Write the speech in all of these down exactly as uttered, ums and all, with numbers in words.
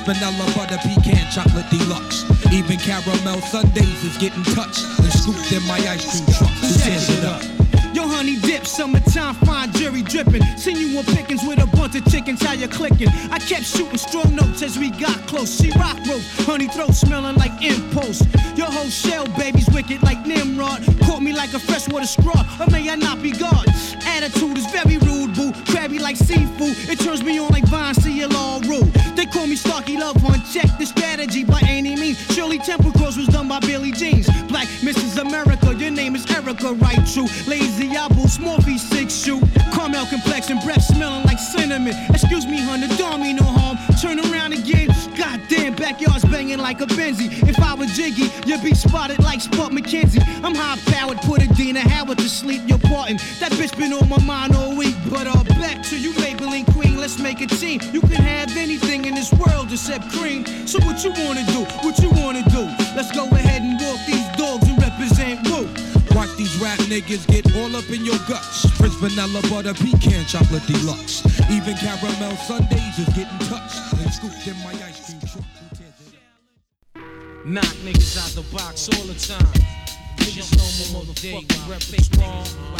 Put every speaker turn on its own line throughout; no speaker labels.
vanilla, butter, pecan, chocolate deluxe. Even caramel sundaes is getting touched and scooped in my ice cream truck. Who tears it up?
Yo, honey dip, summertime, fine jury dripping. Seen you on pickings with a bunch of chickens, how you clicking? I kept shooting strong notes as we got close. She rock rope, honey throat smelling like impulse. Your whole shell, baby's wicked like Nimrod. Caught me like a freshwater straw, or may I not be God? Attitude is very rude, boo. Crabby like seafood, it turns me on like Vine, see it all rule. They call me Starkey Love Hunt, check the strategy by any means. Shirley Temple Cross was done by Billie Jeans. Black Missus America, your name is Erica, right? True. Lazy Apple, small feet, six shoe. Caramel complexion, breath smelling like cinnamon. Excuse me, honey, don't mean no harm. Turn around again. Goddamn, backyard's banging like a Benzie. If I was Jiggy, you'd be spotted like Spud McKenzie. I'm high powered, put a Dina Howard to sleep. You're parting. That bitch been on my mind all week. But uh, back to you, Maybelline Queen. Let's make a team. You can have anything in this world except cream. So what you wanna do? What you wanna do? Let's go ahead and walk these dogs and represent Woo.
Watch these rap niggas get all up in your guts. French vanilla, butter, pecan, chocolate deluxe. Even caramel sundaes is getting touched and scooped in my ice cream truck.
Knock niggas out the box all the time. Niggas know my motherfucking repertoire.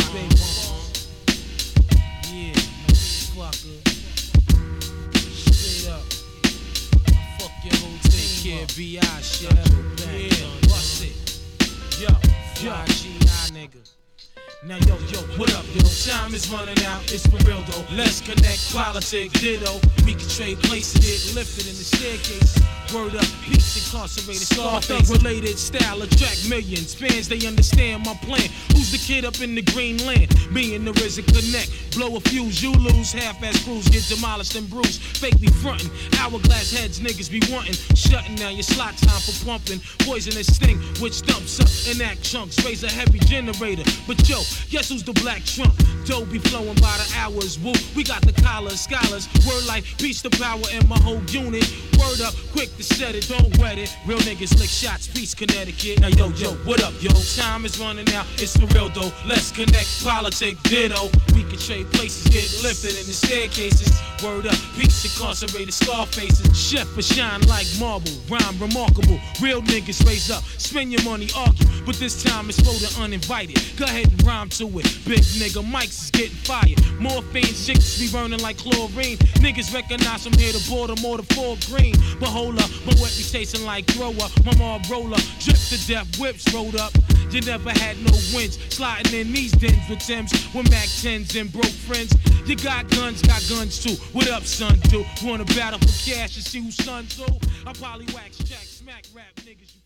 Yeah, motherfucker. Straight up. Fuck your whole take care, B I shit. Yeah, bust it. Yo, yo, G I nigga. Now yo, yo, what up, yo? Time is running out, it's for real though. Let's connect, politics, ditto. We can trade places, get lifted in the staircase. Word up, peace incarcerated, Scarface related style attract millions. Fans, they understand my plan. Who's the kid up in the green land? Me and the R Z A connect. Blow a fuse, you lose. Half-ass crews get demolished and bruised. Fake be frontin', hourglass heads niggas be wantin'. Shutting down your slot time for pumping. Poisonous sting, which dumps up and act chunks. Raise a heavy generator. But yo, guess who's the black trump? Dough be flowing by the hours. Woo, we got the collars, scholars. Word like beast the power in my whole unit. Word up, quick to set it, don't wet it. Real niggas lick shots, peace, Connecticut. Now yo, yo, what up, yo? Time is running out, it's for real though. Let's connect, politics, ditto. We can trade places, get lifted in the staircases. Word up, peace, incarcerated, Scarfaces. Chef for shine like marble, rhyme remarkable. Real niggas raise up, spend your money, argue. But this time it's for the uninvited. Go ahead and rhyme to it. Big nigga, mics is getting fired. Morphine, chicks be burning like chlorine. Niggas recognize from here to Baltimore to Fort Green. But hold up, my wet be tasting like thrower. My mom roller, drip to death, whips rolled up. You never had no wins, sliding in these dens with Timbs, with Mac tens and broke friends. You got guns, got guns too. What up, son? Do wanna battle for cash and see who's son do? I probably wax, jack, smack rap niggas.